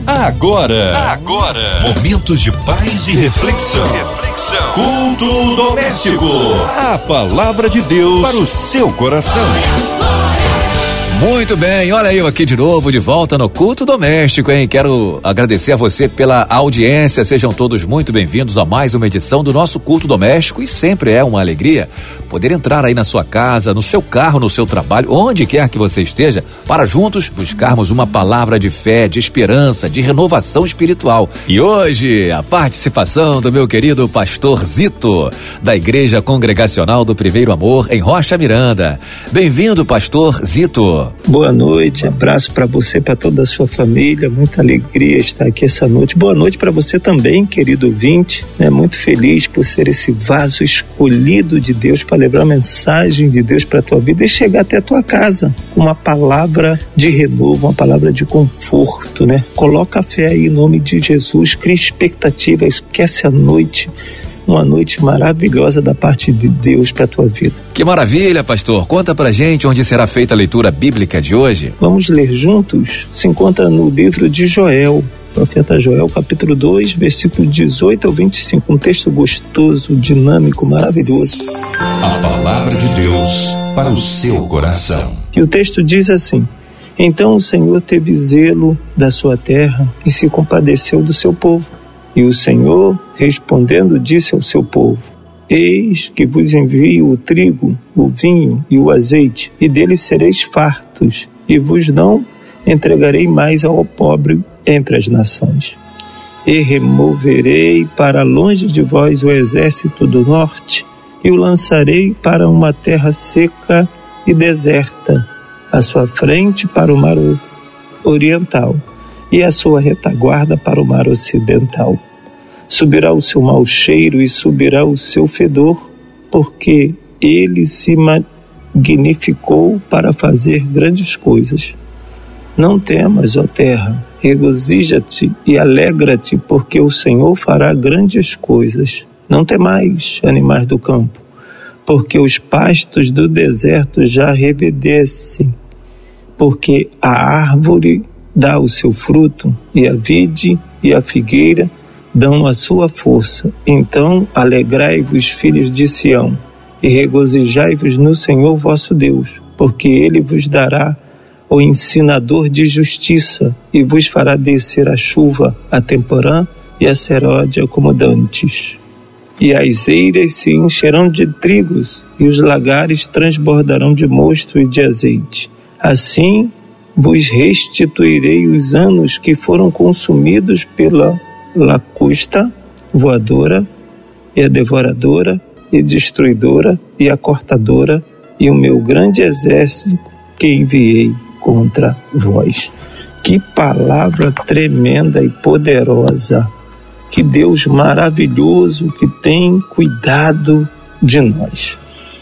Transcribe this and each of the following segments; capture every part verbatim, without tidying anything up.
Agora, agora, momentos de paz e reflexão. reflexão. Culto doméstico. A palavra de Deus para o seu coração. Muito bem, olha eu aqui de novo, de volta no Culto Doméstico, hein? Quero agradecer a você pela audiência, sejam todos muito bem-vindos a mais uma edição do nosso Culto Doméstico e sempre é uma alegria poder entrar aí na sua casa, no seu carro, no seu trabalho, onde quer que você esteja, para juntos buscarmos uma palavra de fé, de esperança, de renovação espiritual. E hoje, a participação do meu querido pastor Zito, da Igreja Congregacional do Primeiro Amor, em Rocha Miranda. Bem-vindo, pastor Zito. Boa noite, abraço para você, para toda a sua família, muita alegria estar aqui essa noite. Boa noite para você também, querido ouvinte, né? Muito feliz por ser esse vaso escolhido de Deus para levar a mensagem de Deus para a tua vida e chegar até a tua casa com uma palavra de renovo, uma palavra de conforto, né? Coloca a fé aí em nome de Jesus, cria expectativa, esquece a noite, uma noite maravilhosa da parte de Deus para a tua vida. Que maravilha, pastor. Conta pra gente onde será feita a leitura bíblica de hoje. Vamos ler juntos? Se encontra no livro de Joel, profeta Joel, capítulo dois, versículo dezoito ao vinte e cinco. Um texto gostoso, dinâmico, maravilhoso. A palavra de Deus para o seu coração. E o texto diz assim: Então o Senhor teve zelo da sua terra e se compadeceu do seu povo. E o Senhor, respondendo, disse ao seu povo: Eis que vos envio o trigo, o vinho e o azeite, e deles sereis fartos, e vos não entregarei mais ao pobre entre as nações. E removerei para longe de vós o exército do norte, e o lançarei para uma terra seca e deserta, à sua frente para o mar oriental, e a sua retaguarda para o mar ocidental. Subirá o seu mau cheiro e subirá o seu fedor, porque ele se magnificou para fazer grandes coisas. Não temas, ó terra, regozija-te e alegra-te, porque o Senhor fará grandes coisas. Não temais, animais do campo, porque os pastos do deserto já reverdecem, porque a árvore dá o seu fruto, e a vide e a figueira dão a sua força. Então alegrai-vos, filhos de Sião, e regozijai-vos no Senhor vosso Deus, porque Ele vos dará o ensinador de justiça, e vos fará descer a chuva, a temporã e a seródia como dantes. E as eiras se encherão de trigos, e os lagares transbordarão de mosto e de azeite. Assim vos restituirei os anos que foram consumidos pela lacusta voadora, e a devoradora, e destruidora, e a cortadora, e o meu grande exército que enviei contra vós. Que palavra tremenda e poderosa! Que Deus maravilhoso que tem cuidado de nós.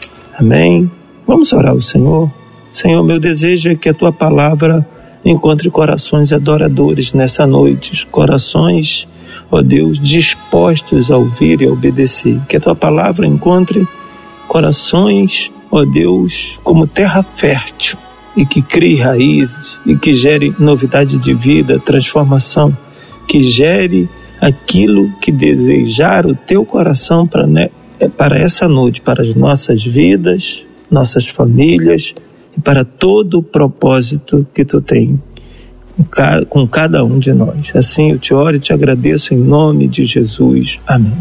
Amém? Vamos orar ao Senhor. Senhor, meu desejo é que a Tua palavra encontre corações adoradores nessa noite, corações, ó Deus, dispostos a ouvir e a obedecer. Que a Tua palavra encontre corações, ó Deus, como terra fértil, e que crie raízes, e que gere novidade de vida, transformação, que gere aquilo que desejar o Teu coração para, né, para essa noite, para as nossas vidas, nossas famílias, e para todo o propósito que Tu tem com cada um de nós. Assim eu te oro e te agradeço em nome de Jesus. Amém.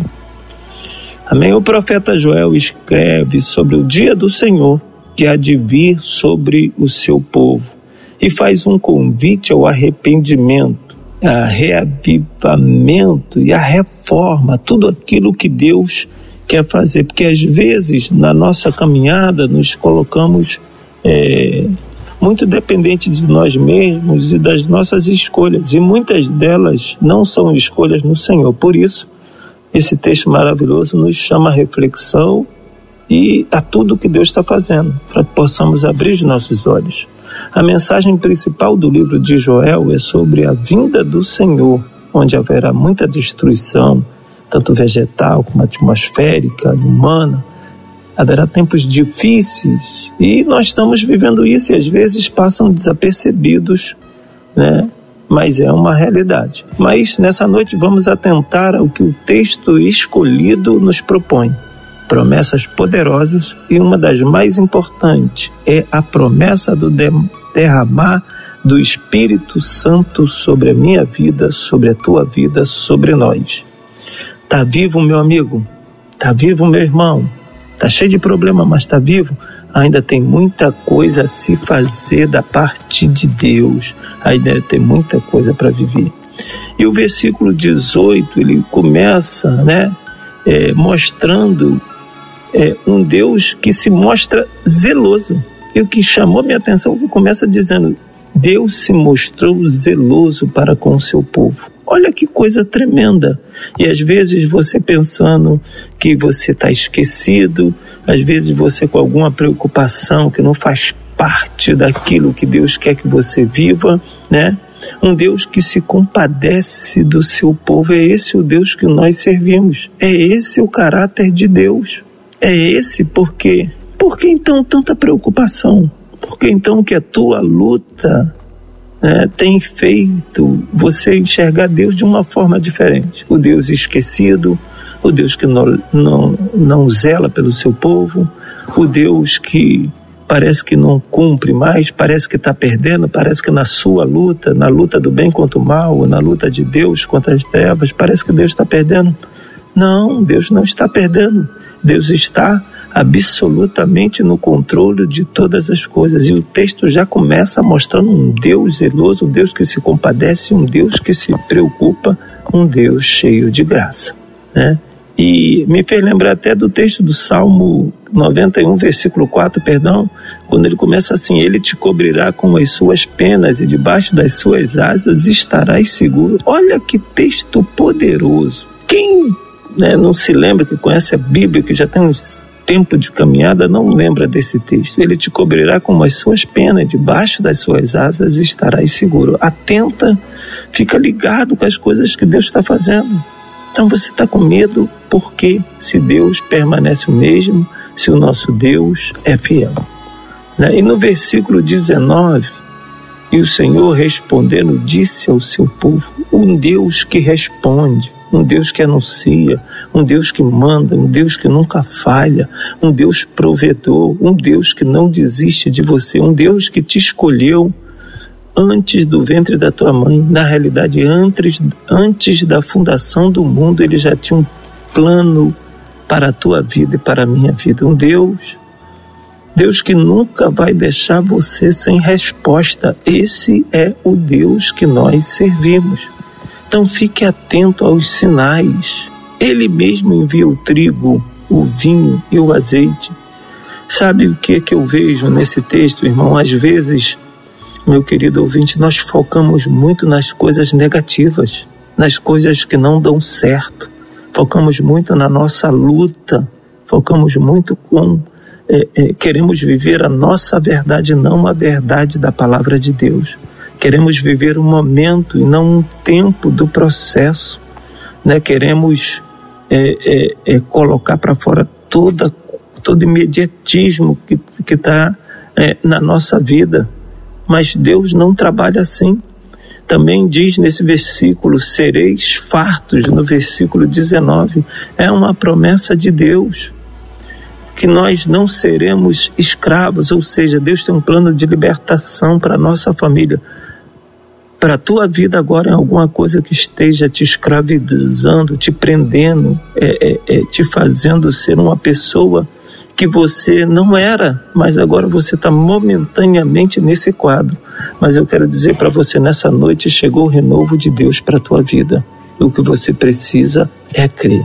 Amém. O profeta Joel escreve sobre o dia do Senhor que há de vir sobre o seu povo e faz um convite ao arrependimento, a reavivamento e a reforma, tudo aquilo que Deus quer fazer, porque às vezes na nossa caminhada nos colocamos É, muito dependente de nós mesmos e das nossas escolhas, e muitas delas não são escolhas no Senhor. Por isso, esse texto maravilhoso nos chama a reflexão e a tudo que Deus está fazendo, para que possamos abrir os nossos olhos. A mensagem principal do livro de Joel é sobre a vinda do Senhor, onde haverá muita destruição, tanto vegetal como atmosférica, humana. Haverá tempos difíceis e nós estamos vivendo isso e às vezes passam desapercebidos, né? mas é uma realidade. Mas nessa noite vamos atentar ao que o texto escolhido nos propõe. Promessas poderosas, e uma das mais importantes é a promessa do derramar do Espírito Santo sobre a minha vida, sobre a tua vida, sobre nós. Tá vivo, meu amigo? Tá vivo, meu irmão? Tá cheio de problema, mas tá vivo? Ainda tem muita coisa a se fazer da parte de Deus. Ainda tem muita coisa para viver. E o versículo dezoito, ele começa, né, é, mostrando é, um Deus que se mostra zeloso. E o que chamou minha atenção, que começa dizendo: Deus se mostrou zeloso para com o seu povo. Olha que coisa tremenda. E às vezes você pensando que você está esquecido, às vezes você com alguma preocupação que não faz parte daquilo que Deus quer que você viva, né? Um Deus que se compadece do seu povo. É esse o Deus que nós servimos. É esse o caráter de Deus. É esse porque... Por que então tanta preocupação? Por que então que a tua luta, né, tem feito você enxergar Deus de uma forma diferente? O Deus esquecido, o Deus que não, não, não zela pelo seu povo, o Deus que parece que não cumpre mais, parece que está perdendo, parece que na sua luta, na luta do bem contra o mal, ou na luta de Deus contra as trevas, parece que Deus está perdendo. Não, Deus não está perdendo. Deus está absolutamente no controle de todas as coisas. E o texto já começa mostrando um Deus zeloso, um Deus que se compadece, um Deus que se preocupa, um Deus cheio de graça, né? E me fez lembrar até do texto do Salmo noventa e um, versículo quatro, perdão, quando ele começa assim: Ele te cobrirá com as suas penas e debaixo das suas asas estarás seguro. Olha que texto poderoso. Quem, né, não se lembra, que conhece a Bíblia, que já tem uns tempo de caminhada, não lembra desse texto? Ele te cobrirá com as suas penas, debaixo das suas asas estarás seguro. Atenta, fica ligado com as coisas que Deus está fazendo. Então você está com medo porque se Deus permanece o mesmo, se o nosso Deus é fiel, né? E no versículo dezenove, e o Senhor respondendo disse ao seu povo, um Deus que responde, um Deus que anuncia, um Deus que manda, um Deus que nunca falha, um Deus provedor, um Deus que não desiste de você, um Deus que te escolheu antes do ventre da tua mãe. Na realidade, antes, antes da fundação do mundo, Ele já tinha um plano para a tua vida e para a minha vida. Um Deus, Deus que nunca vai deixar você sem resposta. Esse é o Deus que nós servimos. Então fique atento aos sinais. Ele mesmo envia o trigo, o vinho e o azeite. Sabe o que, que eu vejo nesse texto, irmão? Às vezes, meu querido ouvinte, nós focamos muito nas coisas negativas, nas coisas que não dão certo. Focamos muito na nossa luta, focamos muito com... É, é, queremos viver a nossa verdade, não a verdade da palavra de Deus. Queremos viver um momento e não um tempo do processo, né? Queremos é, é, é, colocar para fora toda, todo imediatismo que está é, na nossa vida. Mas Deus não trabalha assim. Também diz nesse versículo, sereis fartos, no versículo dezenove. É uma promessa de Deus, que nós não seremos escravos, ou seja, Deus tem um plano de libertação para a nossa família. Para a tua vida agora, em alguma coisa que esteja te escravizando, te prendendo, é, é, é, te fazendo ser uma pessoa que você não era, mas agora você está momentaneamente nesse quadro. Mas eu quero dizer para você, nessa noite chegou o renovo de Deus para a tua vida. E o que você precisa é crer,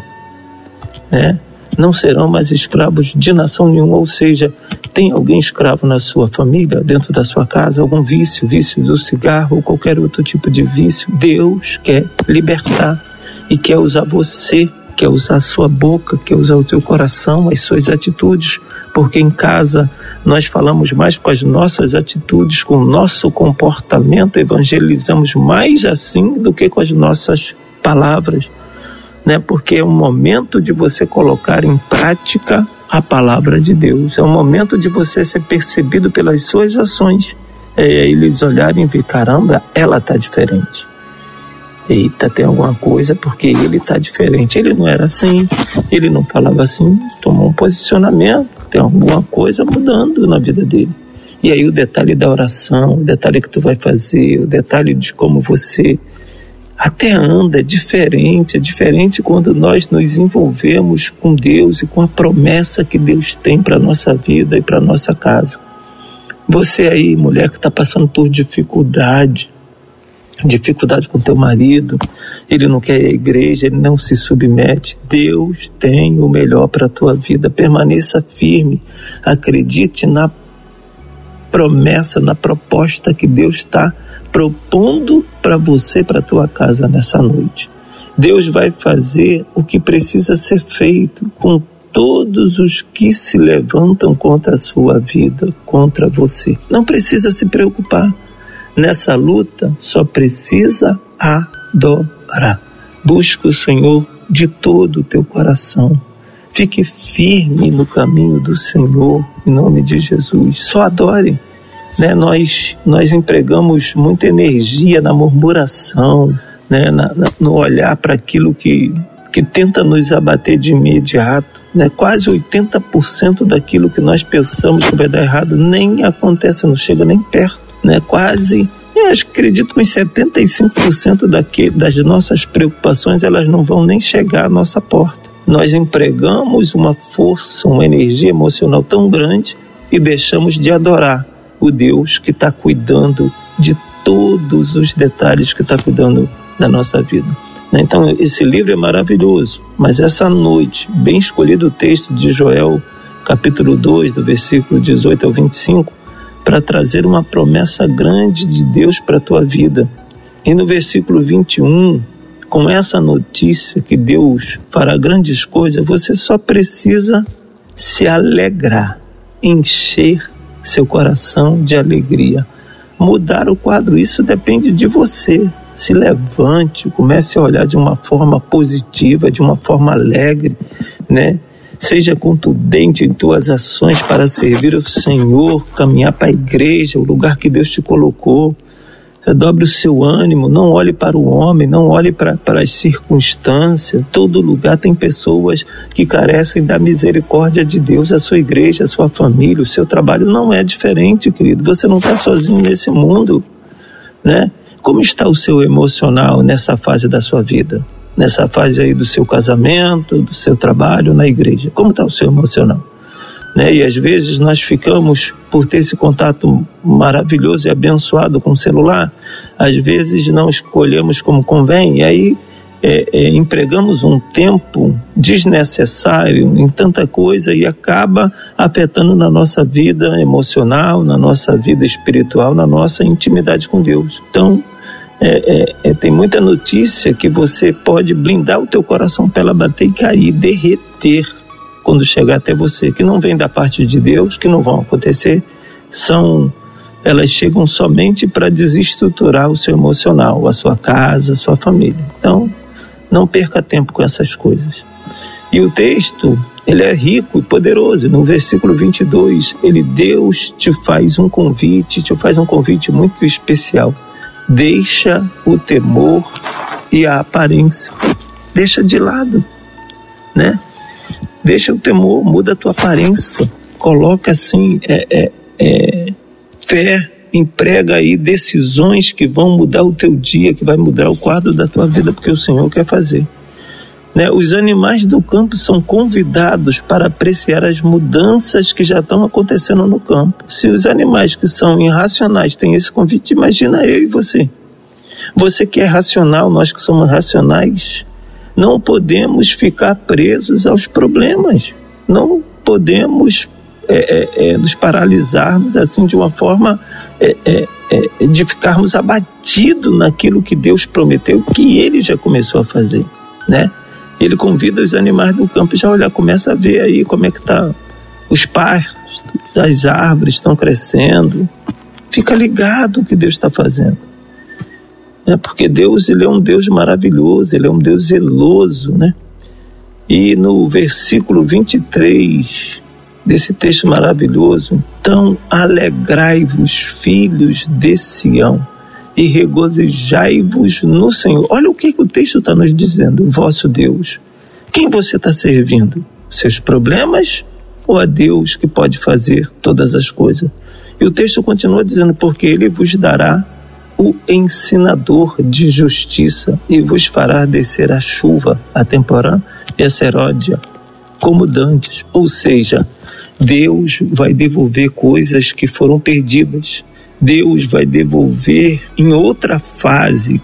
né? Não serão mais escravos de nação nenhuma, ou seja, tem alguém escravo na sua família, dentro da sua casa, algum vício, vício do cigarro ou qualquer outro tipo de vício. Deus quer libertar e quer usar você, quer usar a sua boca, quer usar o teu coração, as suas atitudes, porque em casa nós falamos mais com as nossas atitudes, com o nosso comportamento, evangelizamos mais assim do que com as nossas palavras, né? Porque é um momento de você colocar em prática a palavra de Deus, é um momento de você ser percebido pelas suas ações, é, eles olharem e ver, caramba, ela está diferente. Eita, tem alguma coisa, porque ele está diferente. Ele não era assim, ele não falava assim, tomou um posicionamento, tem alguma coisa mudando na vida dele. E aí o detalhe da oração, o detalhe que tu vai fazer, o detalhe de como você até anda, é diferente, é diferente quando nós nos envolvemos com Deus e com a promessa que Deus tem para a nossa vida e para a nossa casa. Você aí, mulher que está passando por dificuldade, dificuldade com teu marido, ele não quer a igreja, ele não se submete. Deus tem o melhor para a tua vida. Permaneça firme, acredite na promessa, na proposta que Deus está propondo para você, para a tua casa nessa noite. Deus vai fazer o que precisa ser feito com todos os que se levantam contra a sua vida, contra você. Não precisa se preocupar. Nessa luta, só precisa adorar. Busca o Senhor de todo o teu coração. Fique firme no caminho do Senhor, em nome de Jesus. Só adore. Né? Nós, nós empregamos muita energia na murmuração, né? na, na, no olhar para aquilo que, que tenta nos abater de imediato. Né? Quase oitenta por cento daquilo que nós pensamos que vai dar errado nem acontece, não chega nem perto. Né, quase, eu acredito que uns setenta e cinco por cento daqui, das nossas preocupações, elas não vão nem chegar à nossa porta. Nós empregamos uma força, uma energia emocional tão grande e deixamos de adorar o Deus que está cuidando de todos os detalhes, que está cuidando da nossa vida. Então, esse livro é maravilhoso, mas essa noite, bem escolhido o texto de Joel, capítulo dois, do versículo dezoito ao vinte e cinco, para trazer uma promessa grande de Deus para a tua vida. E no versículo vinte e um, com essa notícia que Deus fará grandes coisas, você só precisa se alegrar, encher seu coração de alegria. Mudar o quadro, isso depende de você. Se levante, comece a olhar de uma forma positiva, de uma forma alegre, né? Seja contundente em tuas ações para servir o Senhor, caminhar para a igreja, o lugar que Deus te colocou. Redobre o seu ânimo, não olhe para o homem, não olhe para, para as circunstâncias. Todo lugar tem pessoas que carecem da misericórdia de Deus. A sua igreja, a sua família, o seu trabalho não é diferente, querido. Você não está sozinho nesse mundo, né? Como está o seu emocional nessa fase da sua vida? Nessa fase aí do seu casamento, do seu trabalho, na igreja. Como está o seu emocional? Né? E às vezes nós ficamos, por ter esse contato maravilhoso e abençoado com o celular, às vezes não escolhemos como convém, e aí é, é, empregamos um tempo desnecessário em tanta coisa e acaba afetando na nossa vida emocional, na nossa vida espiritual, na nossa intimidade com Deus. Então, É, é, é, tem muita notícia que você pode blindar o teu coração para ela bater e cair, derreter quando chegar até você, que não vem da parte de Deus, que não vão acontecer, são, elas chegam somente para desestruturar o seu emocional, a sua casa, a sua família. Então, não perca tempo com essas coisas. E o texto, ele é rico e poderoso. No versículo vinte e dois, ele, Deus te faz um convite, te faz um convite muito especial. Deixa o temor e a aparência. Deixa de lado, né? Deixa o temor, muda a tua aparência. Coloca assim, é, é, é, fé, emprega aí decisões que vão mudar o teu dia, que vai mudar o quadro da tua vida, porque o Senhor quer fazer. Né? Os animais do campo são convidados para apreciar as mudanças que já estão acontecendo no campo. Se os animais que são irracionais têm esse convite, imagina eu e você. Você que é racional, nós que somos racionais, não podemos ficar presos aos problemas. Não podemos é, é, é, nos paralisarmos assim de uma forma é, é, é, de ficarmos abatidos naquilo que Deus prometeu, que Ele já começou a fazer, né? Ele convida os animais do campo, já olha, começa a ver aí como é que tá os pastos, as árvores estão crescendo. Fica ligado o que Deus está fazendo. É porque Deus, ele é um Deus maravilhoso, ele é um Deus zeloso, né? E no versículo vinte e três desse texto maravilhoso. Então, alegrai-vos, filhos de Sião, e regozijai-vos no Senhor. Olha o que, que o texto está nos dizendo, vosso Deus. Quem você está servindo? Seus problemas ou a Deus que pode fazer todas as coisas? E o texto continua dizendo, porque Ele vos dará o ensinador de justiça e vos fará descer a chuva, a temporã e a seródia, como dantes. Ou seja, Deus vai devolver coisas que foram perdidas. Deus vai devolver em outra fase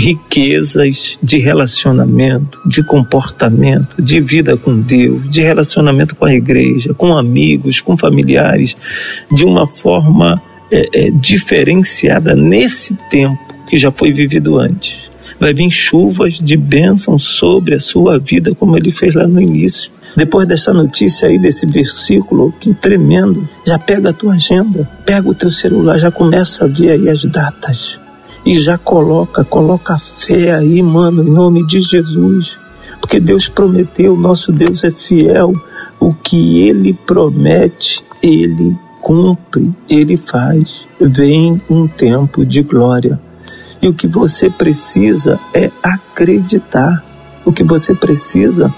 riquezas de relacionamento, de comportamento, de vida com Deus, de relacionamento com a igreja, com amigos, com familiares, de uma forma é, é, diferenciada nesse tempo que já foi vivido antes. Vai vir chuvas de bênção sobre a sua vida, como Ele fez lá no início. Depois dessa notícia aí, desse versículo, que tremendo, já pega a tua agenda, pega o teu celular, já começa a ver aí as datas. E já coloca, coloca a fé aí, mano, em nome de Jesus. Porque Deus prometeu, nosso Deus é fiel. O que Ele promete, Ele cumpre, Ele faz. Vem um tempo de glória. E o que você precisa é acreditar. O que você precisa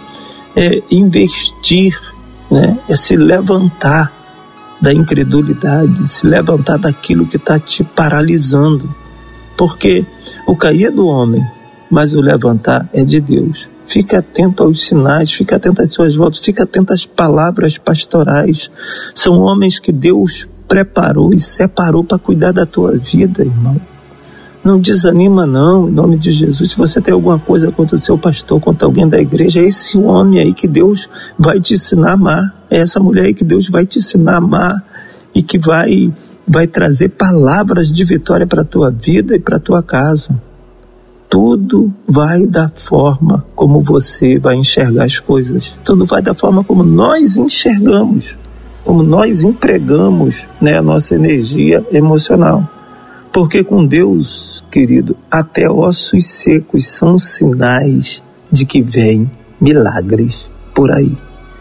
é investir, né? É se levantar da incredulidade, se levantar daquilo que está te paralisando. Porque o cair é do homem, mas o levantar é de Deus. Fica atento aos sinais, fica atento às suas voltas, fica atento às palavras pastorais. São homens que Deus preparou e separou para cuidar da tua vida, irmão. Não desanima não, em nome de Jesus. Se você tem alguma coisa contra o seu pastor, contra alguém da igreja, é esse homem aí que Deus vai te ensinar a amar. É essa mulher aí que Deus vai te ensinar a amar e que vai, vai trazer palavras de vitória para a tua vida e para a tua casa. Tudo vai da forma como você vai enxergar as coisas. Tudo vai da forma como nós enxergamos, como nós empregamos, né, a nossa energia emocional. Porque com Deus, querido, até ossos secos são sinais de que vem milagres por aí.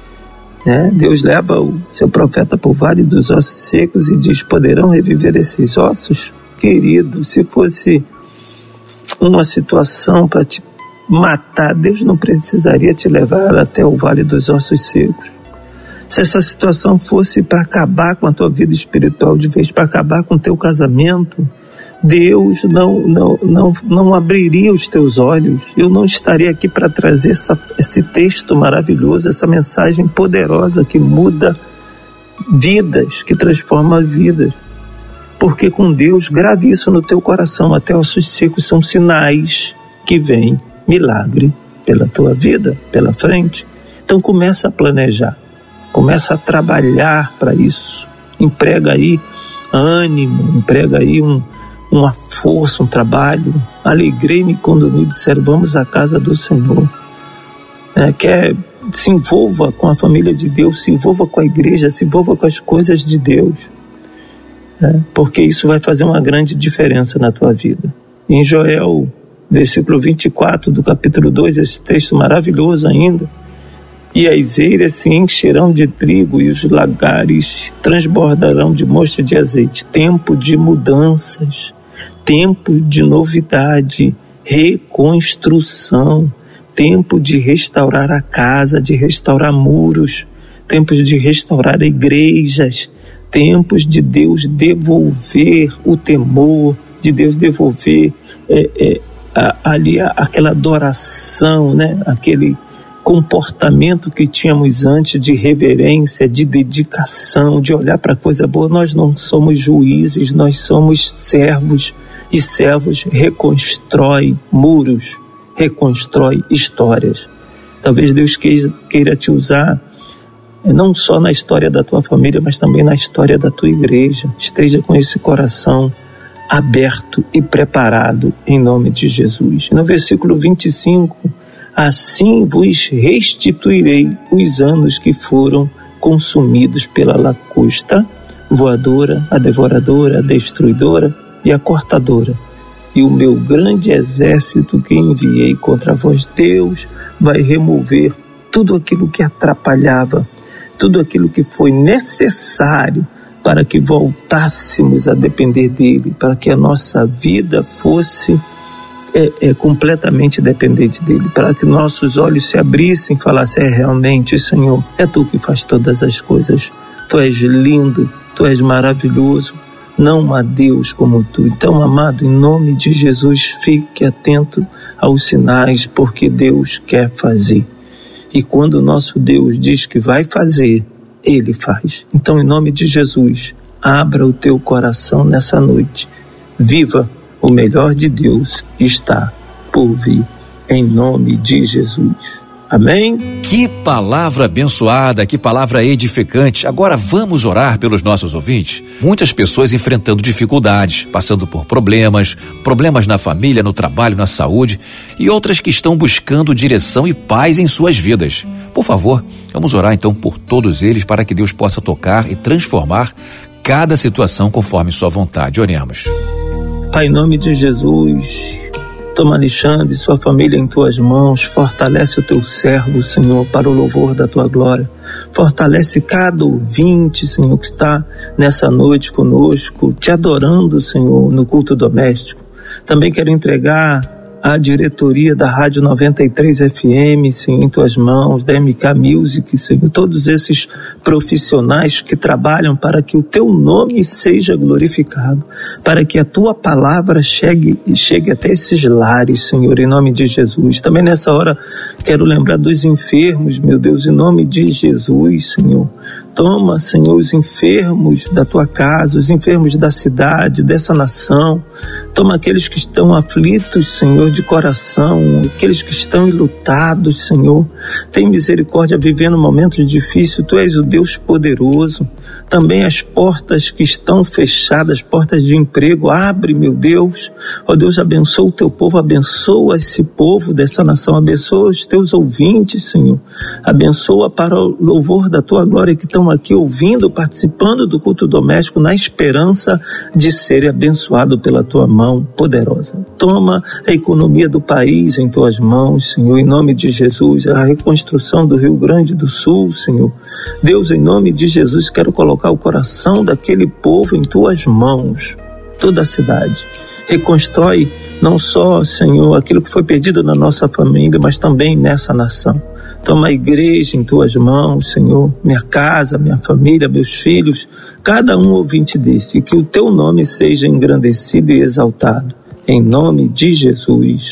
Né? Deus leva o seu profeta por vale dos ossos secos e diz, poderão reviver esses ossos? Querido, se fosse uma situação para te matar, Deus não precisaria te levar até o vale dos ossos secos. Se essa situação fosse para acabar com a tua vida espiritual de vez, para acabar com o teu casamento, Deus não, não, não, não abriria os teus olhos. Eu não estaria aqui para trazer essa, esse texto maravilhoso, essa mensagem poderosa que muda vidas, que transforma vidas. Porque com Deus, grave isso no teu coração, até ossos secos são sinais que vem milagre pela tua vida, pela frente. Então começa a planejar, começa a trabalhar para isso, emprega aí ânimo, emprega aí um, uma força, um trabalho. Alegrei-me quando me disseram, vamos à casa do Senhor. É, quer, se envolva com a família de Deus, se envolva com a igreja, se envolva com as coisas de Deus. É, porque isso vai fazer uma grande diferença na tua vida. Em Joel, versículo vinte e quatro do capítulo dois, esse texto maravilhoso ainda, e as eiras se encherão de trigo e os lagares transbordarão de mosto de azeite. Tempo de mudanças, tempo de novidade, reconstrução, tempo de restaurar a casa, de restaurar muros, tempos de restaurar igrejas, tempos de Deus devolver o temor, de Deus devolver é, é, a, ali a, aquela adoração, né? Aquele comportamento que tínhamos antes de reverência, de dedicação, de olhar para coisa boa. Nós não somos juízes, nós somos servos, e servos reconstrói muros, reconstrói histórias. Talvez Deus queira te usar não só na história da tua família, mas também na história da tua igreja. Esteja com esse coração aberto e preparado em nome de Jesus. No versículo vinte e cinco, assim vos restituirei os anos que foram consumidos pela lacusta voadora, a devoradora, a destruidora e a cortadora. E o meu grande exército que enviei contra vós, Deus vai remover tudo aquilo que atrapalhava. tudo aquilo que foi necessário para que voltássemos a depender dele, para que a nossa vida fosse é, é, completamente dependente dele, para que nossos olhos se abrissem e falassem: é realmente, Senhor, é tu que faz todas as coisas, tu és lindo, tu és maravilhoso, não há Deus como tu. Então, amado, em nome de Jesus, fique atento aos sinais, porque Deus quer fazer. E quando o nosso Deus diz que vai fazer, Ele faz. Então, em nome de Jesus, abra o teu coração nessa noite. Viva, o melhor de Deus está por vir. Em nome de Jesus. Amém? Que palavra abençoada, que palavra edificante. Agora vamos orar pelos nossos ouvintes. Muitas pessoas enfrentando dificuldades, passando por problemas, problemas na família, no trabalho, na saúde, e outras que estão buscando direção e paz em suas vidas. Por favor, vamos orar então por todos eles, para que Deus possa tocar e transformar cada situação conforme sua vontade. Oremos. Pai, em nome de Jesus, toma Alexandre e sua família em tuas mãos, fortalece o teu servo, Senhor, para o louvor da tua glória. Fortalece cada ouvinte, Senhor, que está nessa noite conosco, te adorando, Senhor, no culto doméstico. Também quero entregar a diretoria da Rádio noventa e três F M, Senhor, em tuas mãos, da M K Music, Senhor, todos esses profissionais que trabalham para que o teu nome seja glorificado, para que a tua palavra chegue, chegue até esses lares, Senhor, em nome de Jesus. Também nessa hora quero lembrar dos enfermos, meu Deus, em nome de Jesus, Senhor. Toma, Senhor, os enfermos da tua casa, os enfermos da cidade, dessa nação. Toma aqueles que estão aflitos, Senhor, de coração, aqueles que estão enlutados, Senhor. Tem misericórdia vivendo momentos difíceis. Tu és o Deus poderoso. Também as portas que estão fechadas, portas de emprego, abre, meu Deus. Ó Deus, abençoa o teu povo, abençoa esse povo dessa nação, abençoa os teus ouvintes, Senhor. Abençoa para o louvor da tua glória que estão aqui ouvindo, participando do culto doméstico, na esperança de serem abençoados pela tua mão poderosa. Toma a economia do país em tuas mãos, Senhor, em nome de Jesus, a reconstrução do Rio Grande do Sul, Senhor. Deus, em nome de Jesus, quero colocar o coração daquele povo em tuas mãos, toda a cidade. Reconstrói não só, Senhor, aquilo que foi perdido na nossa família, mas também nessa nação. Toma a igreja em tuas mãos, Senhor, minha casa, minha família, meus filhos, cada um ouvinte desse, e que o teu nome seja engrandecido e exaltado. Em nome de Jesus.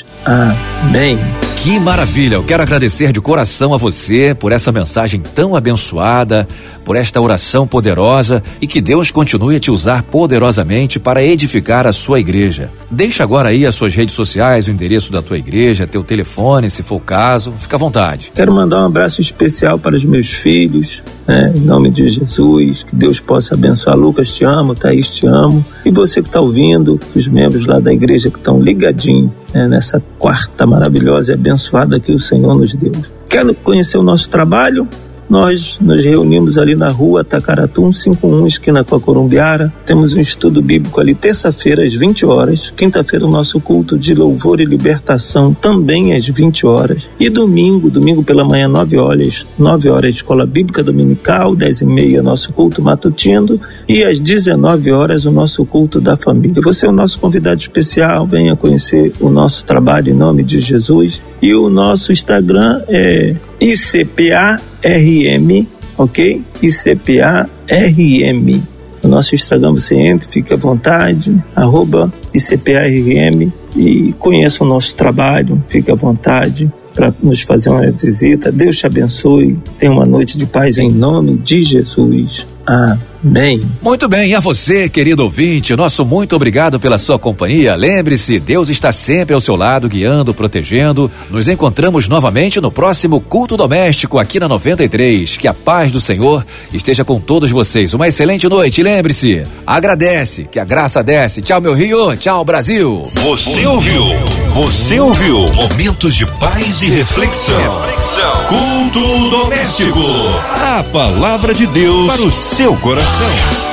Amém. Que maravilha! Eu quero agradecer de coração a você por essa mensagem tão abençoada, por esta oração poderosa, e que Deus continue a te usar poderosamente para edificar a sua igreja. Deixa agora aí as suas redes sociais, o endereço da tua igreja, teu telefone, se for o caso, fica à vontade. Quero mandar um abraço especial para os meus filhos, né, em nome de Jesus, que Deus possa abençoar. Lucas, te amo, Thaís, te amo, e você que está ouvindo, os membros lá da igreja que estão ligadinhos, né, nessa quarta maravilhosa e abençoada que o Senhor nos deu. Quer conhecer o nosso trabalho? Nós nos reunimos ali na rua Tacaratu, cento e cinquenta e um, esquina com a Corumbiara. Temos um estudo bíblico ali terça-feira às vinte horas. Quinta-feira o nosso culto de louvor e libertação também às vinte horas. E domingo, domingo pela manhã, nove horas, nove horas escola bíblica dominical, dez e meia nosso culto matutino e às dezenove horas o nosso culto da família. Você é o nosso convidado especial, venha conhecer o nosso trabalho em nome de Jesus. E o nosso Instagram é I C P A R M, ok? I C P A R M. O nosso Instagram você entra, fique à vontade, arroba I C P A R M, e conheça o nosso trabalho, fique à vontade para nos fazer uma visita. Deus te abençoe, tenha uma noite de paz em nome de Jesus. Amém. Muito bem, e a você, querido ouvinte, nosso muito obrigado pela sua companhia. Lembre-se, Deus está sempre ao seu lado, guiando, protegendo. Nos encontramos novamente no próximo culto doméstico aqui na noventa e três. Que a paz do Senhor esteja com todos vocês. Uma excelente noite. Lembre-se, agradece, que a graça desce. Tchau, meu Rio. Tchau, Brasil. Você ouviu? Você ouviu? Momentos de paz e reflexão. Reflexão. Culto doméstico. A palavra de Deus para o seu coração.